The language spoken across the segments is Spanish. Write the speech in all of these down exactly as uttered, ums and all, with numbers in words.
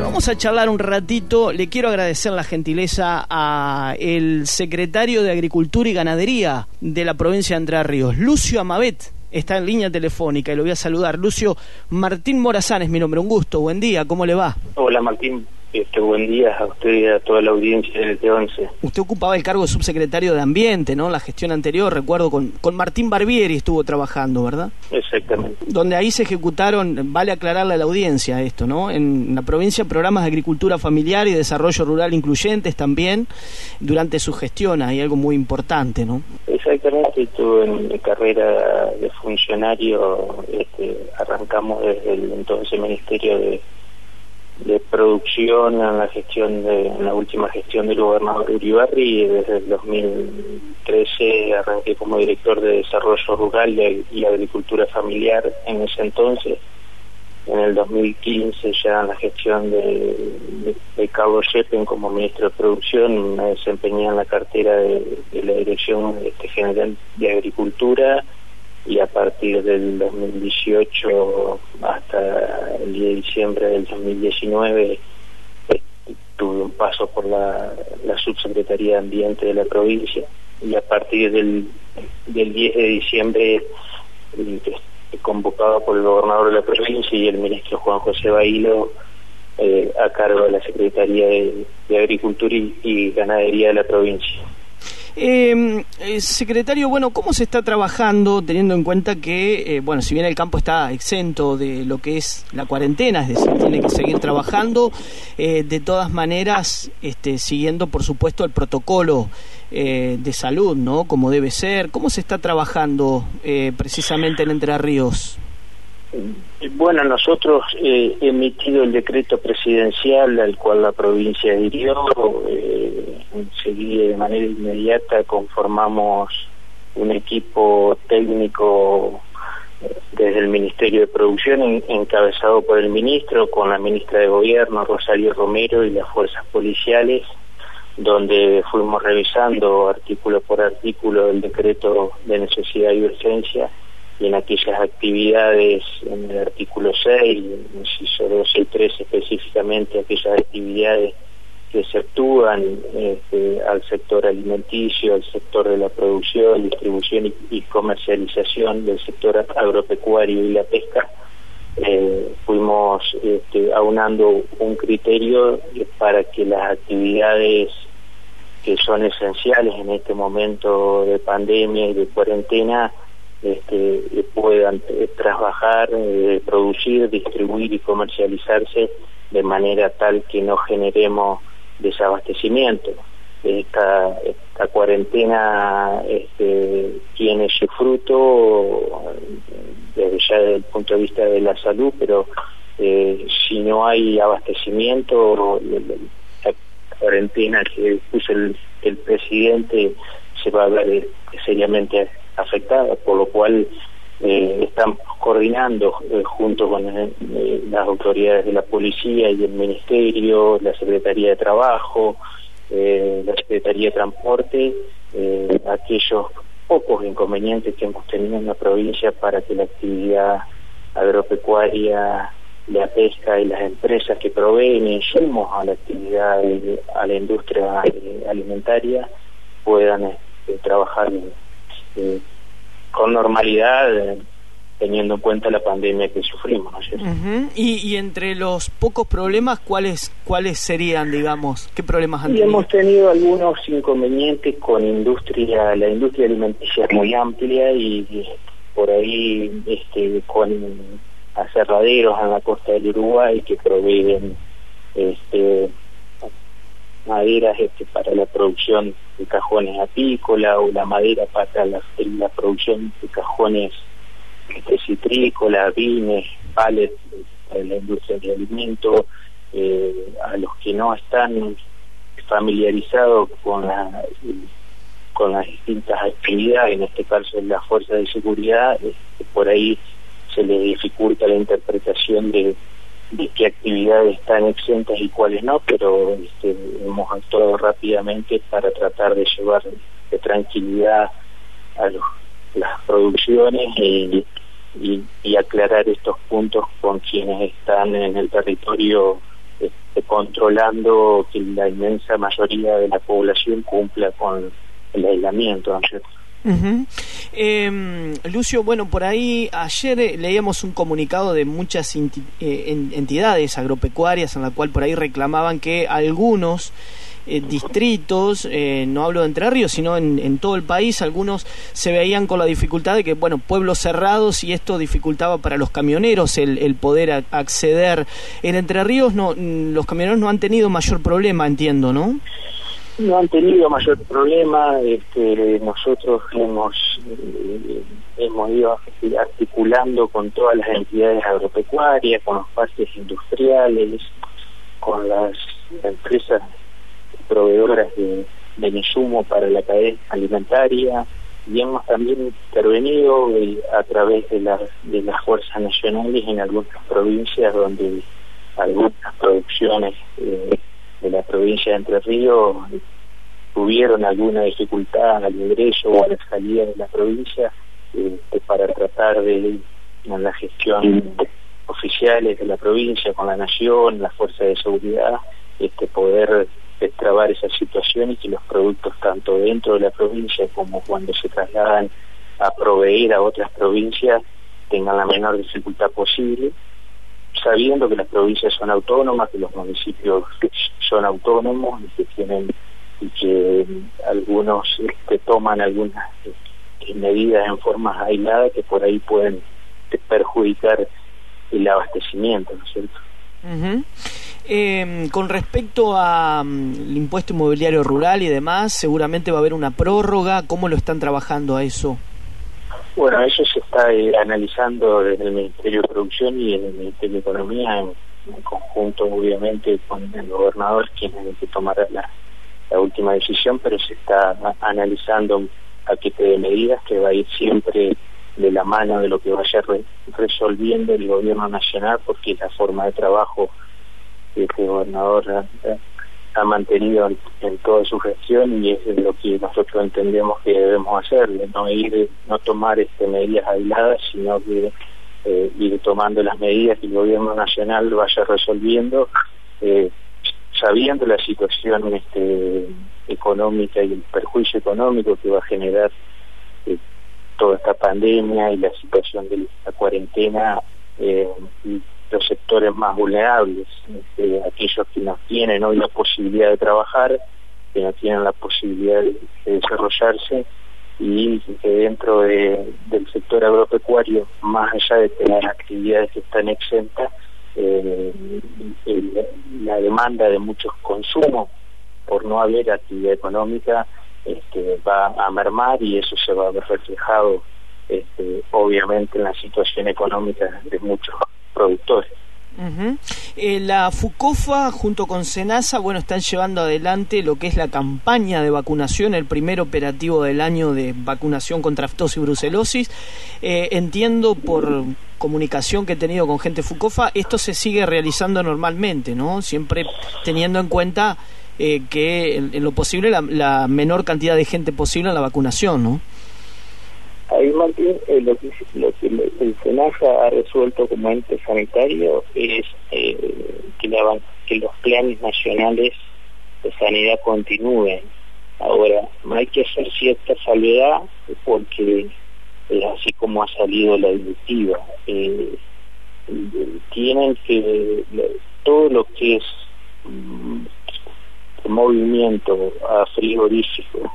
Bueno, vamos a charlar un ratito. Le quiero agradecer la gentileza a el secretario de Agricultura y Ganadería de la provincia de Entre Ríos, Lucio Amabet. Está en línea telefónica y lo voy a saludar. Lucio, Martín Morazán es mi nombre, un gusto, buen día, ¿cómo le va? Hola Martín, este, buen día a usted y a toda la audiencia del T once. Usted ocupaba el cargo de subsecretario de Ambiente, ¿no? La gestión anterior, recuerdo, con, con Martín Barbieri estuvo trabajando, ¿verdad? Exactamente. Donde ahí se ejecutaron, vale aclararle a la audiencia esto, ¿no? En la provincia programas de agricultura familiar y desarrollo rural incluyentes también, durante su gestión, hay algo muy importante, ¿no? Exactamente, estuve en mi carrera de funcionario, este, arrancamos desde el entonces Ministerio de, de Producción en la gestión de, en la última gestión del gobernador Uribarri, y desde el dos mil trece arranqué como director de Desarrollo Rural y, y Agricultura Familiar en ese entonces. En el dos mil quince, ya en la gestión de, de, de Carlos Sheppen como ministro de Producción, me desempeñé en la cartera de, de la Dirección este, General de Agricultura, y a partir del dos mil dieciocho hasta el diez de diciembre del dos mil diecinueve eh, tuve un paso por la, la Subsecretaría de Ambiente de la provincia, y a partir del, del diez de diciembre eh, convocado por el gobernador de la provincia y el ministro Juan José Bailo eh, a cargo de la Secretaría de, de Agricultura y, y Ganadería de la provincia. Eh, eh, secretario, bueno, ¿cómo se está trabajando teniendo en cuenta que, eh, bueno, si bien el campo está exento de lo que es la cuarentena, es decir, tiene que seguir trabajando, eh, de todas maneras, este, siguiendo, por supuesto, el protocolo eh, de salud, ¿no? Como debe ser. ¿Cómo se está trabajando eh, precisamente en Entre Ríos? Bueno, nosotros eh, emitido el decreto presidencial al cual la provincia adhirió, eh, enseguida de manera inmediata conformamos un equipo técnico desde el Ministerio de Producción en, encabezado por el ministro, con la ministra de Gobierno, Rosario Romero, y las fuerzas policiales, donde fuimos revisando artículo por artículo el decreto de necesidad y urgencia, y en aquellas actividades, en el artículo seis, inciso dos y tres específicamente, aquellas actividades que se actúan este, al sector alimenticio, al sector de la producción, distribución y, y comercialización del sector agropecuario y la pesca, eh, fuimos este, aunando un criterio para que las actividades que son esenciales en este momento de pandemia y de cuarentena Este, puedan eh, trabajar, eh, producir, distribuir y comercializarse de manera tal que no generemos desabastecimiento. Esta, esta cuarentena este, tiene su fruto desde ya desde el punto de vista de la salud, pero eh, si no hay abastecimiento, la cuarentena que puso el, el presidente se va a ver seriamente afectada, por lo cual eh, estamos coordinando eh, junto con eh, las autoridades de la policía y el ministerio, la Secretaría de Trabajo, eh, la Secretaría de Transporte, eh, aquellos pocos inconvenientes que hemos tenido en la provincia para que la actividad agropecuaria, la pesca y las empresas que proveen insumos a la actividad, eh, a la industria eh, alimentaria puedan eh, trabajar Eh, con normalidad, eh, teniendo en cuenta la pandemia que sufrimos, ¿no es cierto? Uh-huh. y, y entre los pocos problemas, ¿cuáles cuáles serían, digamos? ¿Qué problemas han tenido? Y hemos tenido algunos inconvenientes con industria, la industria alimenticia es muy amplia, y, y por ahí este, con aserraderos en la costa del Uruguay que proveen este maderas este, para la producción de cajones apícola, o la madera para la, la producción de cajones este, citrícola, vines, pallets para la industria de alimentos, eh, a los que no están familiarizados con la con las distintas actividades, en este caso las fuerzas de seguridad, este, por ahí se les dificulta la interpretación de de qué actividades están exentas y cuáles no, pero este, hemos actuado rápidamente para tratar de llevar de tranquilidad a los, las producciones y, y, y aclarar estos puntos con quienes están en el territorio este, controlando que la inmensa mayoría de la población cumpla con el aislamiento, ¿no es cierto? Uh-huh. Eh, Lucio, bueno, por ahí ayer eh, leíamos un comunicado de muchas inti- eh, entidades agropecuarias en la cual por ahí reclamaban que algunos eh, distritos, eh, no hablo de Entre Ríos, sino en, en todo el país, algunos se veían con la dificultad de que, bueno, pueblos cerrados, y esto dificultaba para los camioneros el, el poder a, acceder. En Entre Ríos no, los camioneros no han tenido mayor problema, entiendo, ¿no? No han tenido mayor problema. Este, nosotros hemos eh, hemos ido articulando con todas las entidades agropecuarias, con los parques industriales, con las empresas proveedoras de, de insumo para la cadena alimentaria, y hemos también intervenido eh, a través de, la, de las fuerzas nacionales en algunas provincias donde algunas producciones eh, de la provincia de Entre Ríos tuvieron alguna dificultad al ingreso o a la salida de la provincia, eh, para tratar de, en la gestión oficiales de la provincia, con la nación, las fuerzas de seguridad, este, poder destrabar esa situación y que los productos tanto dentro de la provincia como cuando se trasladan a proveer a otras provincias tengan la menor dificultad posible, sabiendo que las provincias son autónomas, que los municipios son autónomos y que tienen y que algunos este, toman algunas eh, medidas en formas aisladas que por ahí pueden perjudicar el abastecimiento, ¿no es cierto? Uh-huh. Eh, con respecto a um, el impuesto inmobiliario rural y demás, seguramente va a haber una prórroga. ¿Cómo lo están trabajando a eso? Bueno, eso se está eh, analizando desde el Ministerio de Producción y desde el Ministerio de Economía en, en conjunto, obviamente, con el gobernador, quien es el que tomará la, la última decisión, pero se está a, analizando un paquete de medidas que va a ir siempre de la mano de lo que vaya re, resolviendo el gobierno nacional, porque es la forma de trabajo que el gobernador ha, ha mantenido en, en toda su gestión, y es lo que nosotros entendemos que debemos hacer, de no ir, no tomar este, medidas aisladas, sino que eh, ir tomando las medidas que el gobierno nacional vaya resolviendo, eh, sabiendo la situación este, económica y el perjuicio económico que va a generar eh, toda esta pandemia y la situación de la cuarentena, eh, y los sectores más vulnerables, este, aquellos que no tienen hoy la posibilidad de trabajar, que no tienen la posibilidad de, de desarrollarse, y que dentro de, del sector agropecuario, más allá de tener actividades que están exentas, eh, el, la demanda de muchos consumos por no haber actividad económica este, va a mermar, y eso se va a ver reflejado este, obviamente en la situación económica de muchos productores. Uh-huh. Eh, la FUCOFA junto con SENASA, bueno, están llevando adelante lo que es la campaña de vacunación, el primer operativo del año de vacunación contra aftosis y brucelosis. Eh, entiendo por comunicación que he tenido con gente FUCOFA, esto se sigue realizando normalmente, ¿no? Siempre teniendo en cuenta eh, que en, en lo posible la, la menor cantidad de gente posible en la vacunación, ¿no? Ahí, Martín, eh, lo que, lo que el SENASA ha resuelto como ente sanitario es eh, que, la, que los planes nacionales de sanidad continúen. Ahora, hay que hacer cierta salvedad porque, eh, así como ha salido la directiva, eh, tienen que, todo lo que es mm, movimiento a frigorífico,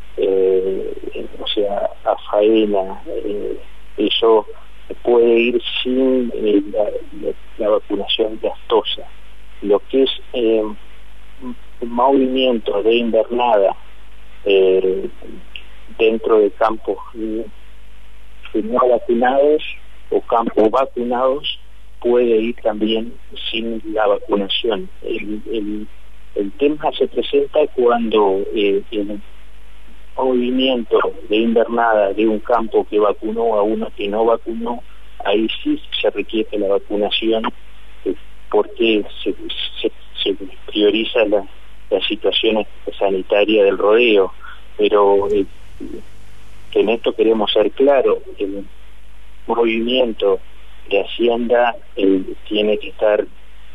Eh, o sea, a faena, eh, eso puede ir sin eh, la, la, la vacunación de aftosa. Lo que es eh, un movimiento de invernada eh, dentro de campos eh, no vacunados o campos vacunados puede ir también sin la vacunación. El, el, el tema se presenta cuando eh, el movimiento de invernada de un campo que vacunó a uno que no vacunó, ahí sí se requiere la vacunación, eh, porque se, se, se prioriza la, la situación sanitaria del rodeo, pero eh, en esto queremos ser claros, el movimiento de Hacienda eh, tiene que estar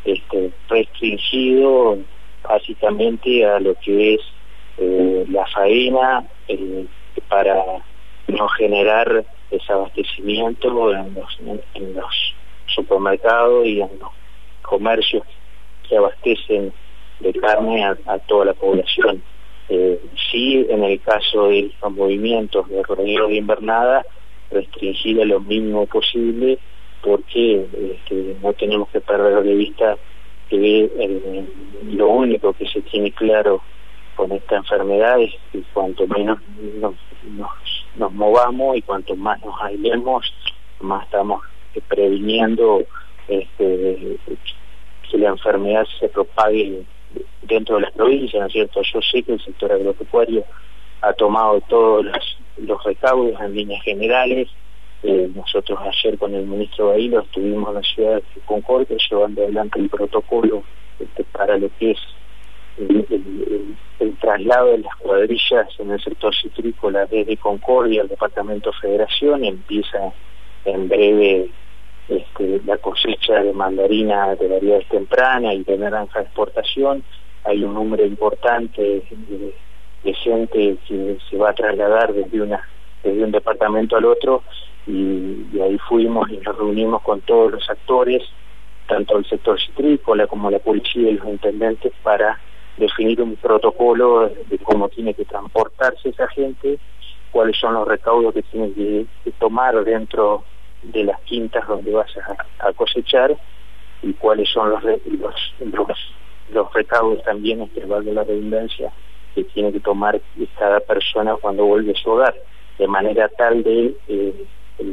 este, restringido básicamente a lo que es eh, la faena eh, para no generar desabastecimiento en los, en, en los supermercados y en los comercios que abastecen de carne a, a toda la población. Eh, sí, en el caso de los movimientos de rodeo de invernada, restringir a lo mínimo posible, porque este, no tenemos que perder de vista que eh, lo único que se tiene claro con esta enfermedad es que cuanto menos nos, nos, nos movamos y cuanto más nos aislemos, más estamos previniendo este, que la enfermedad se propague dentro de las provincias, ¿no es cierto? Yo sé que el sector agropecuario ha tomado todos los, los recaudos en líneas generales. Eh, nosotros ayer con el ministro Bailo estuvimos en la ciudad de Concordia llevando adelante el protocolo este, para lo que es el, el, el, el traslado de las cuadrillas en el sector citrícola desde Concordia al departamento Federación. Empieza en breve este, la cosecha de mandarina de variedades tempranas y de naranja de exportación. Hay un número importante de, de gente que se va a trasladar desde una desde un departamento al otro, y, y ahí fuimos y nos reunimos con todos los actores, tanto el sector citrícola como la policía y los intendentes, para definir un protocolo de cómo tiene que transportarse esa gente, cuáles son los recaudos que tienen que, que tomar dentro de las quintas donde vas a, a cosechar, y cuáles son los los, los, los recaudos también, este, valga la redundancia, que tiene que tomar cada persona cuando vuelve a su hogar, de manera tal de eh,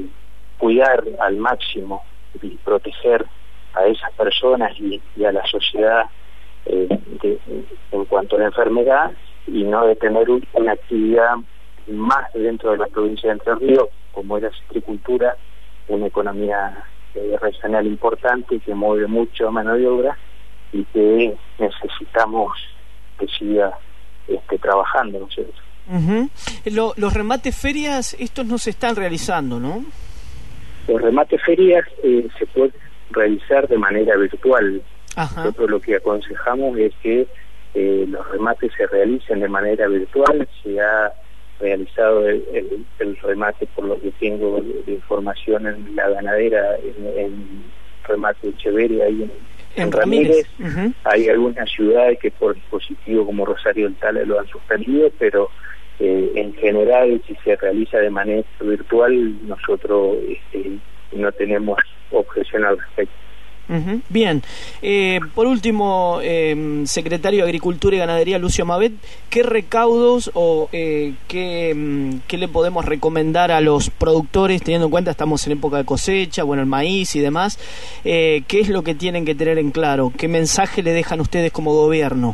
cuidar al máximo y proteger a esas personas y, y a la sociedad eh, de, en cuanto a la enfermedad, y no de tener un, una actividad más dentro de la provincia de Entre Ríos, como es la citricultura, una economía eh, regional importante que mueve mucho mano de obra y que necesitamos que siga este, trabajando, ¿no es cierto? Uh-huh. Lo, los remates ferias, estos no se están realizando, ¿no? Los remates ferias eh, se pueden realizar de manera virtual. Ajá. Nosotros lo que aconsejamos es que eh, los remates se realicen de manera virtual. Se ha realizado el, el, el remate, por lo que tengo de, de información, en la ganadera, en, en remate Echeverria, ahí en, en, en Ramírez. Ramírez. Uh-huh. Hay algunas ciudades que por dispositivo como Rosario del Tala lo han suspendido, pero eh, en general, si se realiza de manera virtual, nosotros este, no tenemos objeción al respecto. Uh-huh. Bien, eh, por último, eh, secretario de Agricultura y Ganadería Lucio Mavet, ¿qué recaudos o eh, qué, qué le podemos recomendar a los productores, teniendo en cuenta estamos en época de cosecha, bueno, el maíz y demás? Eh, ¿qué es lo que tienen que tener en claro? ¿Qué mensaje le dejan ustedes como gobierno?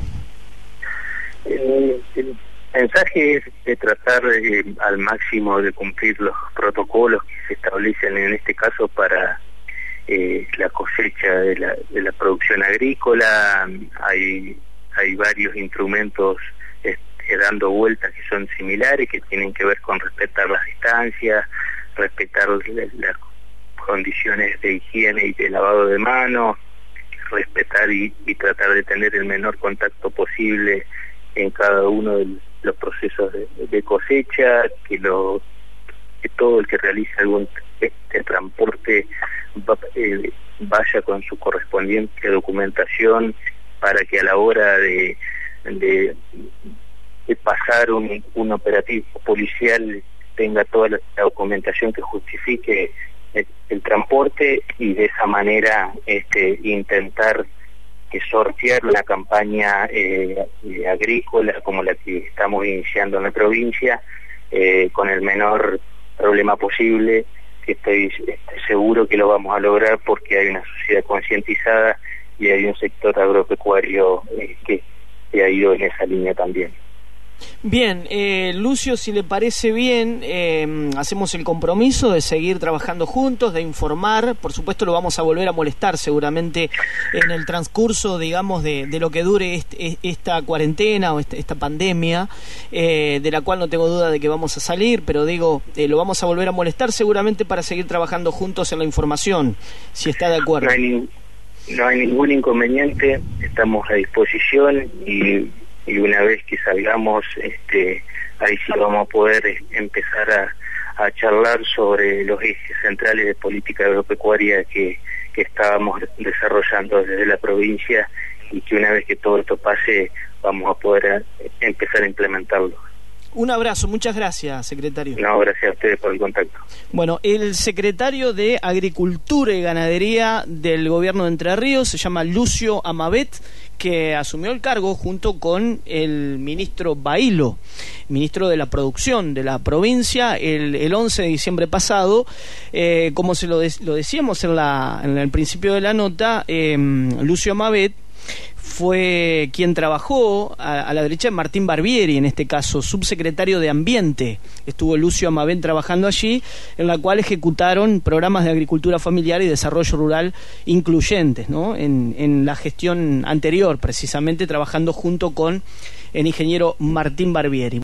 Eh, el mensaje es de tratar eh, al máximo de cumplir los protocolos que se establecen en este caso para Eh, la cosecha de la, de la producción agrícola. Hay hay varios instrumentos este, dando vueltas que son similares, que tienen que ver con respetar las distancias, respetar las, las condiciones de higiene y de lavado de manos, respetar y, y tratar de tener el menor contacto posible en cada uno de los procesos de, de cosecha, que lo que todo el que realice algún este, transporte va, eh, vaya con su correspondiente documentación, para que a la hora de, de, de pasar un, un operativo policial tenga toda la documentación que justifique el, el transporte, y de esa manera este, intentar que sortear una campaña eh, agrícola como la que estamos iniciando en la provincia eh, con el menor problema posible, que estoy, estoy seguro que lo vamos a lograr, porque hay una sociedad concientizada y hay un sector agropecuario eh, que, que ha ido en esa línea también. Bien, eh, Lucio, si le parece bien, eh, hacemos el compromiso de seguir trabajando juntos, de informar. Por supuesto lo vamos a volver a molestar seguramente en el transcurso, digamos, de, de lo que dure este, esta cuarentena o esta, esta pandemia, eh, de la cual no tengo duda de que vamos a salir, pero digo, eh, lo vamos a volver a molestar seguramente para seguir trabajando juntos en la información, si está de acuerdo. No hay, no hay ningún inconveniente, estamos a disposición y, y una vez que salgamos, este, ahí sí vamos a poder empezar a, a charlar sobre los ejes centrales de política agropecuaria que, que estábamos desarrollando desde la provincia y que una vez que todo esto pase vamos a poder empezar a implementarlo. Un abrazo, muchas gracias, secretario. No, gracias a ustedes por el contacto. Bueno, el secretario de Agricultura y Ganadería del Gobierno de Entre Ríos se llama Lucio Amabet, que asumió el cargo junto con el ministro Bailo, ministro de la Producción de la provincia, el, el once de diciembre pasado. Eh, como se lo, de, lo decíamos en, la, en el principio de la nota, eh, Lucio Amabet fue quien trabajó a, a la derecha de Martín Barbieri, en este caso, subsecretario de Ambiente. Estuvo Lucio Amabet trabajando allí, en la cual ejecutaron programas de agricultura familiar y desarrollo rural incluyentes, ¿no? En, en la gestión anterior, precisamente trabajando junto con el ingeniero Martín Barbieri.